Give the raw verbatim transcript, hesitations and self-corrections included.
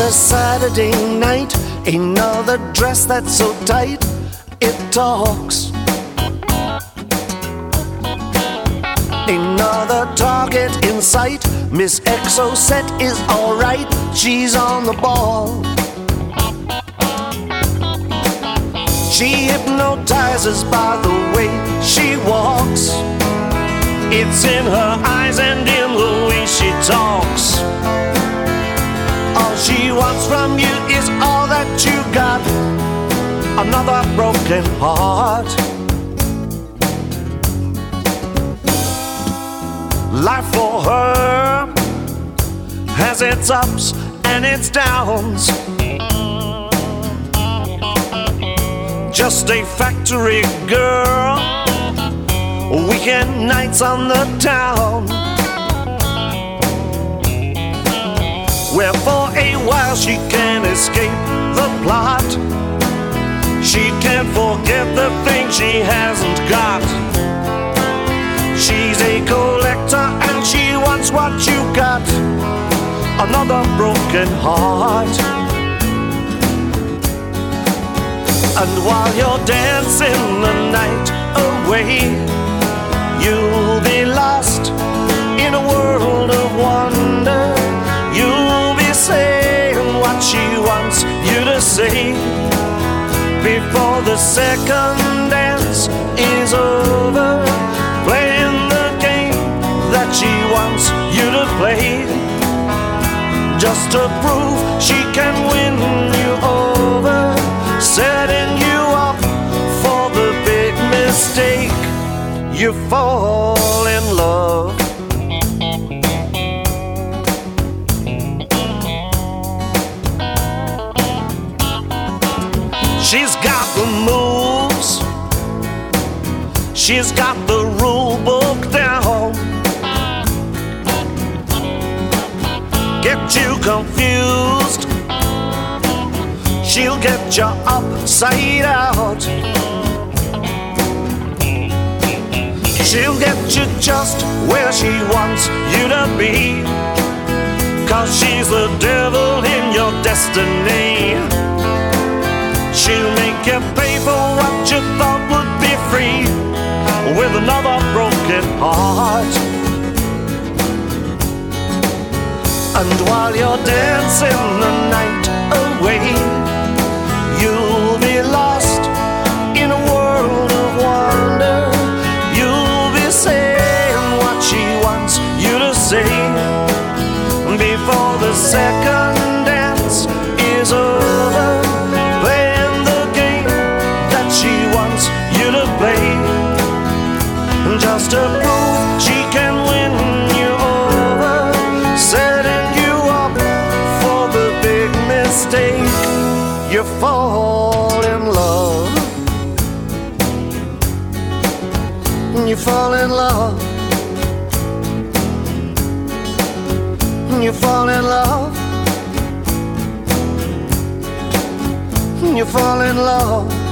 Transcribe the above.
Another Saturday night, another dress that's so tight it talks. Another target in sight. Miss Exocet is alright, she's on the ball. She hypnotizes by the way she walks. It's in her eyes and in the way she talks. All she wants from you is all that you got. Another broken heart. Life for her has its ups and its downs. Just a factory girl, weekend nights on the town, where for a while she can escape the plot. She can't forget the thing she hasn't got. She's a collector and she wants what you got. Another broken heart. And while you're dancing the night away, you'll be lost in a world of wonder. You'll be saying what she wants you to say before the second dance is over, playing the game that she wants you to play, just to prove she can win you over, setting you up for the big mistake. You fall in love. She's got the moves, she's got the rule book down. Get you confused, she'll get you upside out. She'll get you just where she wants you to be, 'cause she's the devil in your destiny. She'll make you pay for what you thought would be free with another broken heart. And while you're dancing the night away, you'll be lost in a world of wonder. You'll be saying what she wants you to say before the second dance is over, playing the game that she wants you to play, just to prove she can win you over, setting you up for the big mistake. You fall in love. You fall in love. You fall in love. You fall in love.